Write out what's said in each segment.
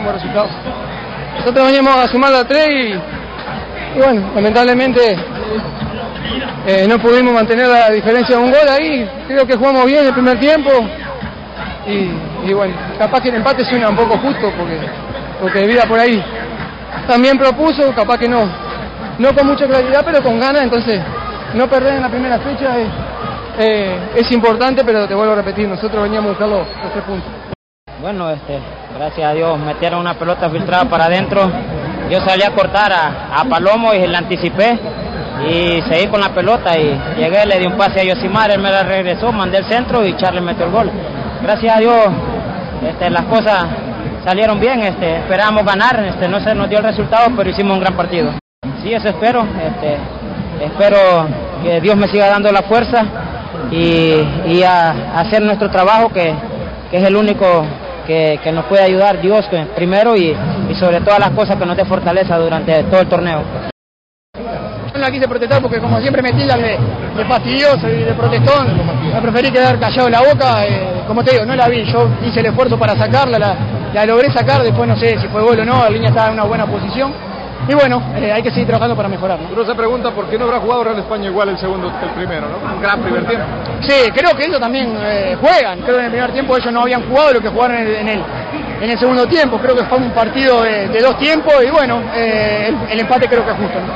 buen resultado. Nosotros veníamos a sumar a 3 y bueno, lamentablemente no pudimos mantener la diferencia de un gol ahí. Creo que jugamos bien el primer tiempo y bueno, capaz que el empate suena un poco justo porque de vida por ahí también propuso, capaz que no con mucha claridad, pero con ganas. Entonces no perder en la primera fecha es importante, pero te vuelvo a repetir, nosotros veníamos a buscar los 3 puntos. Bueno, gracias a Dios metieron una pelota filtrada para adentro. Yo salí a cortar a Palomo y le anticipé y seguí con la pelota y llegué, le di un pase a Yosimar, él me la regresó, mandé el centro y Charles metió el gol. Gracias a Dios las cosas salieron bien, esperábamos ganar, no se nos dio el resultado, pero hicimos un gran partido. Sí, eso espero, espero que Dios me siga dando la fuerza y a hacer nuestro trabajo que es el único que nos puede ayudar, Dios primero y sobre todas las cosas que nos dé fortaleza durante todo el torneo. No la quise protestar porque como siempre me tildan de fastidioso y de protestón, me preferí quedar callado en la boca, como te digo, no la vi, yo hice el esfuerzo para sacarla, la logré sacar, después no sé si fue gol o no, la línea estaba en una buena posición. Y bueno, hay que seguir trabajando para mejorar, ¿no? Uno se pregunta por qué no habrá jugado Real España igual el segundo que el primero, ¿no? Un gran primer tiempo. Sí, creo que ellos también juegan. Creo que en el primer tiempo ellos no habían jugado lo que jugaron en el segundo tiempo. Creo que fue un partido de 2 tiempos y bueno, el empate creo que es justo,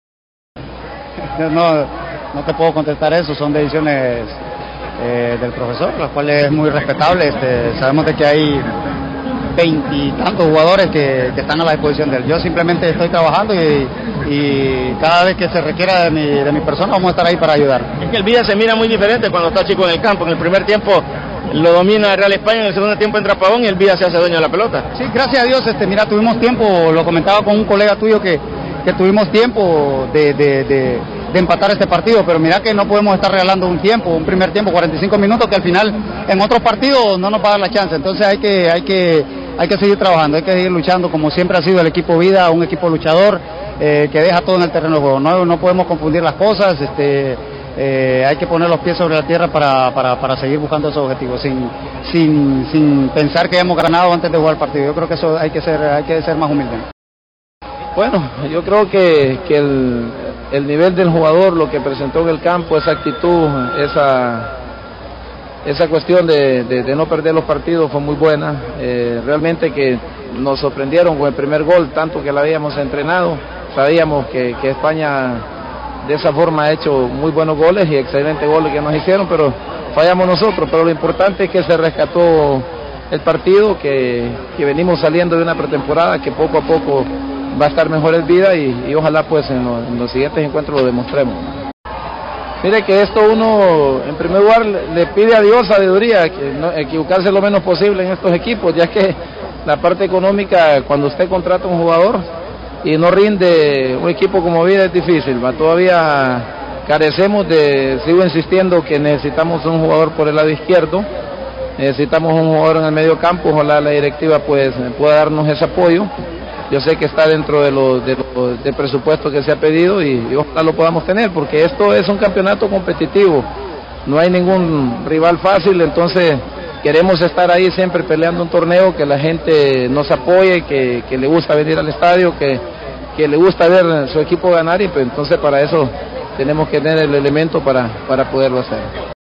¿no? No te puedo contestar eso, son decisiones del profesor, las cuales es muy respetable. Sabemos de que hay 20 y tantos jugadores que están a la disposición de él. Yo simplemente estoy trabajando y cada vez que se requiera de mi persona vamos a estar ahí para ayudar. Es que el Vida se mira muy diferente cuando está chico en el campo. En el primer tiempo lo domina Real España, en el segundo tiempo entra Pavón y el Vida se hace dueño de la pelota. Sí, gracias a Dios, mira, tuvimos tiempo, lo comentaba con un colega tuyo que tuvimos tiempo de empatar este partido, pero mira que no podemos estar regalando un primer tiempo, 45 minutos, que al final en otros partidos no nos va a dar la chance. Entonces hay que seguir trabajando, hay que seguir luchando, como siempre ha sido el equipo Vida, un equipo luchador que deja todo en el terreno de juego. No podemos confundir las cosas, hay que poner los pies sobre la tierra para seguir buscando esos objetivos, sin pensar que hemos ganado antes de jugar el partido. Yo creo que eso hay que ser más humilde. Bueno, yo creo que el nivel del jugador, lo que presentó en el campo, esa actitud, esa cuestión de no perder los partidos fue muy buena. Realmente que nos sorprendieron con el primer gol, tanto que la habíamos entrenado. Sabíamos que España de esa forma ha hecho muy buenos goles y excelentes goles que nos hicieron, pero fallamos nosotros. Pero lo importante es que se rescató el partido, que venimos saliendo de una pretemporada que poco a poco va a estar mejor el Vida y ojalá pues en los siguientes encuentros lo demostremos. Mire que esto uno en primer lugar le pide a Dios sabiduría, que no equivocarse lo menos posible en estos equipos, ya que la parte económica, cuando usted contrata a un jugador y no rinde, un equipo como Vida es difícil, todavía carecemos sigo insistiendo que necesitamos un jugador por el lado izquierdo, necesitamos un jugador en el medio campo, ojalá la directiva pues pueda darnos ese apoyo. Yo sé que está dentro del presupuesto que se ha pedido y ojalá lo podamos tener, porque esto es un campeonato competitivo, no hay ningún rival fácil, entonces queremos estar ahí siempre peleando un torneo, que la gente nos apoye, que le gusta venir al estadio, que le gusta ver su equipo ganar y pues entonces para eso tenemos que tener el elemento para poderlo hacer.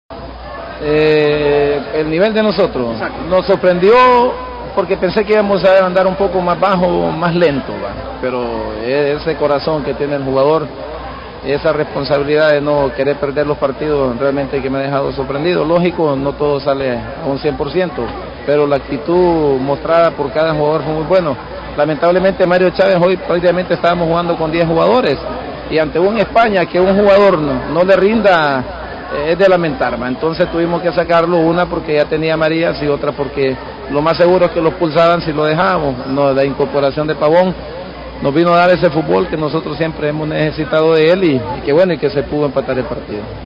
El nivel de nosotros nos sorprendió, porque pensé que íbamos a andar un poco más bajo, más lento, pero ese corazón que tiene el jugador, esa responsabilidad de no querer perder los partidos, realmente que me ha dejado sorprendido. Lógico, no todo sale a un 100%, pero la actitud mostrada por cada jugador fue muy bueno. Lamentablemente Mario Chávez hoy prácticamente estábamos jugando con 10 jugadores, y ante un España que un jugador no le rinda, es de lamentar, entonces tuvimos que sacarlo, una porque ya tenía amarillas y otra porque lo más seguro es que lo expulsaban si lo dejábamos. La incorporación de Pavón nos vino a dar ese fútbol que nosotros siempre hemos necesitado de él y que bueno, y que se pudo empatar el partido.